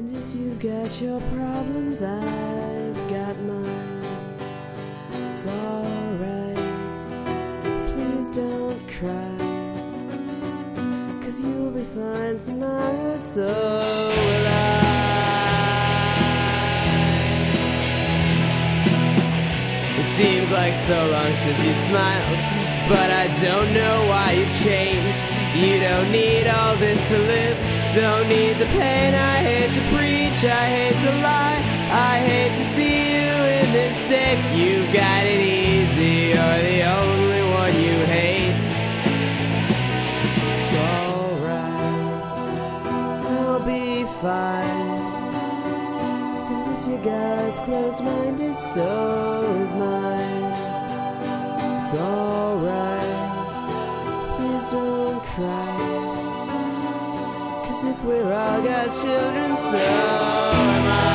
And if you've got your problems, I've got mine. It's alright, please don't cry, 'cause you'll be fine tomorrow, so will I. It seems like so long since you smiled, but I don't know why you've changed. You don't need all this to live, don't need the pain. I hate to preach, I hate to lie, I hate to see you in this state. You've got it easy, you're the only one you hate. It's alright, I'll be fine. And if your God's closed-minded, so is mine. It's alright, please don't cry, 'cause if we're all God's children, so am I.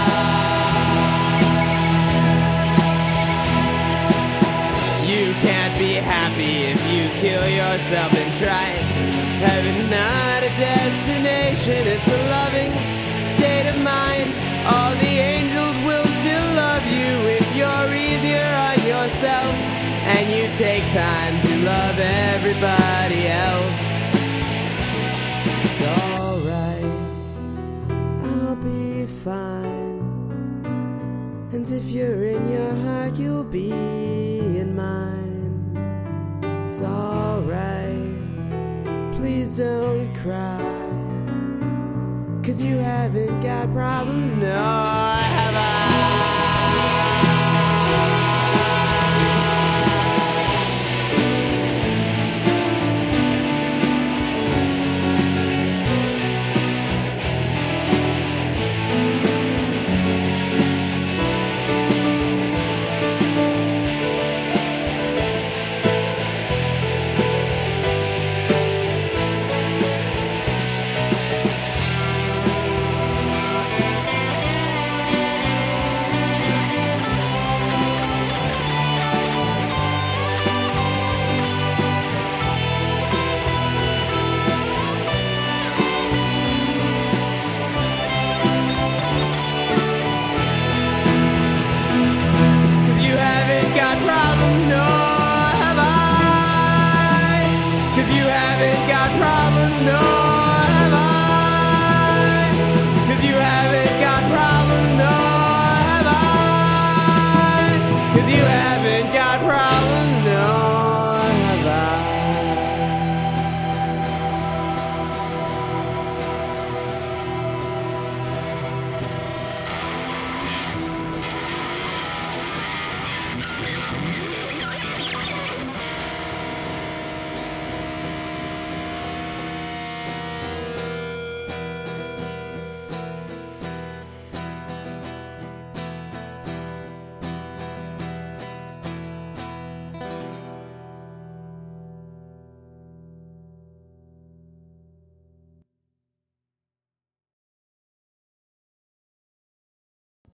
You can't be happy if you kill yourself and try it. Heaven's not a destination, it's a loving state of mind. All the angels will still love you if you're easier on yourself and you take time to love everybody else. It's alright, I'll be fine. And if you're in your heart, you'll be in mine. It's alright, please don't cry, 'cause you haven't got problems, no, have I?